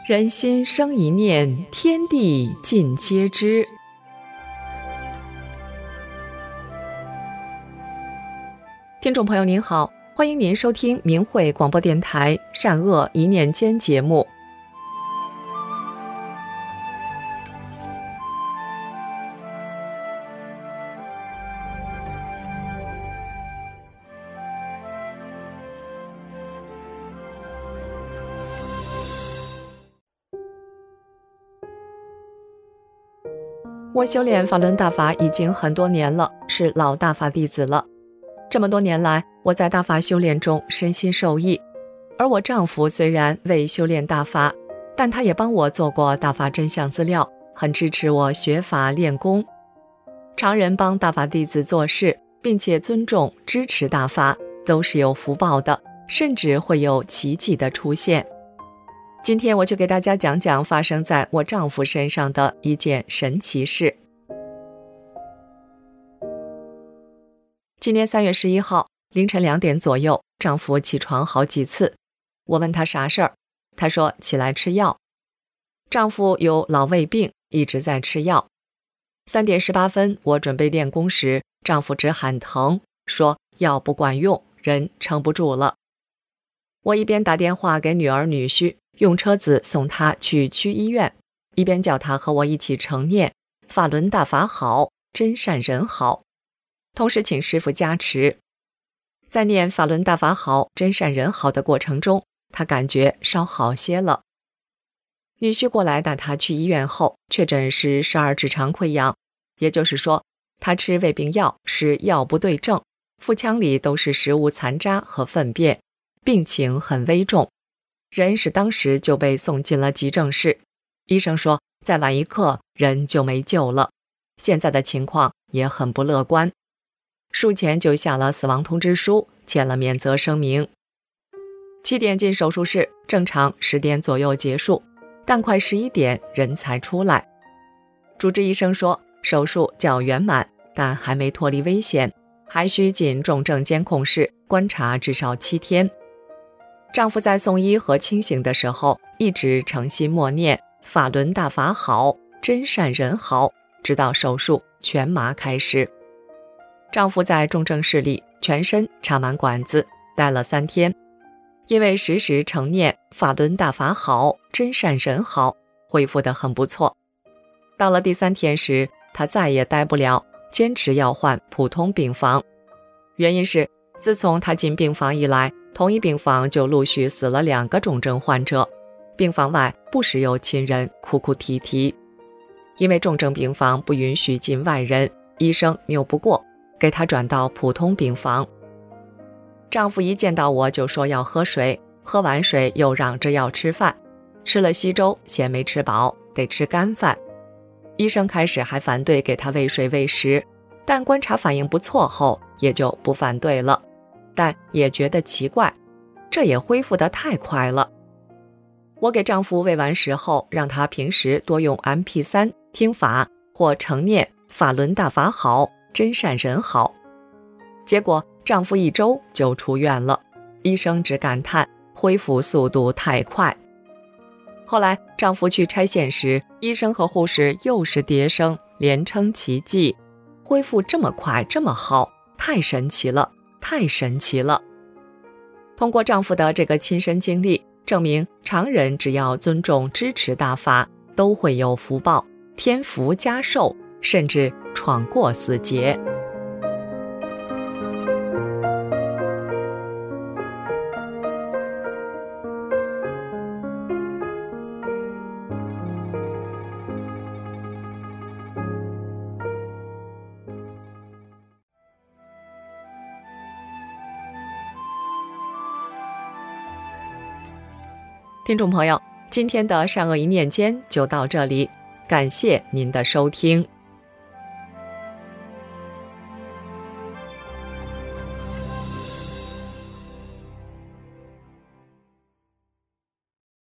人心生一念，天地尽皆知。听众朋友您好，欢迎您收听明慧广播电台善恶一念间节目。我修炼法轮大法已经很多年了，是老大法弟子了。这么多年来，我在大法修炼中身心受益。而我丈夫虽然未修炼大法，但他也帮我做过大法真相资料，很支持我学法练功。常人帮大法弟子做事，并且尊重支持大法，都是有福报的，甚至会有奇迹的出现。今天我就给大家讲讲发生在我丈夫身上的一件神奇事。今年3月11号凌晨2点左右，丈夫起床好几次。我问他啥事儿，他说起来吃药。丈夫有老胃病，一直在吃药。3点18分，我准备练功时，丈夫只喊疼，说药不管用，人撑不住了。我一边打电话给女儿女婿，用车子送他去区医院，一边叫他和我一起承念法轮大法好，真善人好，同时请师父加持。在念法轮大法好，真善人好的过程中，他感觉稍好些了。女婿过来带他去医院后，确诊是12指肠溃疡，也就是说他吃胃病药是药不对症，腹腔里都是食物残渣和粪便，病情很危重，人是当时就被送进了急症室。医生说再晚一刻人就没救了，现在的情况也很不乐观。术前就下了死亡通知书，签了免责声明。7点进手术室，正常10点左右结束，但快11点人才出来。主治医生说手术较圆满，但还没脱离危险，还需进重症监控室观察至少7天。丈夫在送医和清醒的时候，一直诚心默念法轮大法好，真善人好，直到手术全麻开始。丈夫在重症室里全身插满管子，待了3天，因为时时诚念法轮大法好，真善人好，恢复得很不错。到了第3天时，他再也待不了，坚持要换普通病房。原因是自从他进病房以来，同一病房就陆续死了2个重症患者，病房外不时有亲人哭哭啼啼。因为重症病房不允许进外人，医生拗不过，给他转到普通病房。丈夫一见到我就说要喝水，喝完水又嚷着要吃饭，吃了稀粥嫌没吃饱，得吃干饭。医生开始还反对给他喂水喂食，但观察反应不错后也就不反对了，但也觉得奇怪，这也恢复得太快了。我给丈夫喂完食后，让他平时多用 MP3 听法或承念法轮大法好，真善人好。结果丈夫1周就出院了，医生只感叹恢复速度太快。后来丈夫去拆线时，医生和护士又是迭声连称奇迹，恢复这么快这么好，太神奇了，太神奇了。通过丈夫的这个亲身经历，证明常人只要尊重支持大法，都会有福报，添福加寿，甚至闯过死劫。听众朋友，今天的善恶一念间就到这里，感谢您的收听。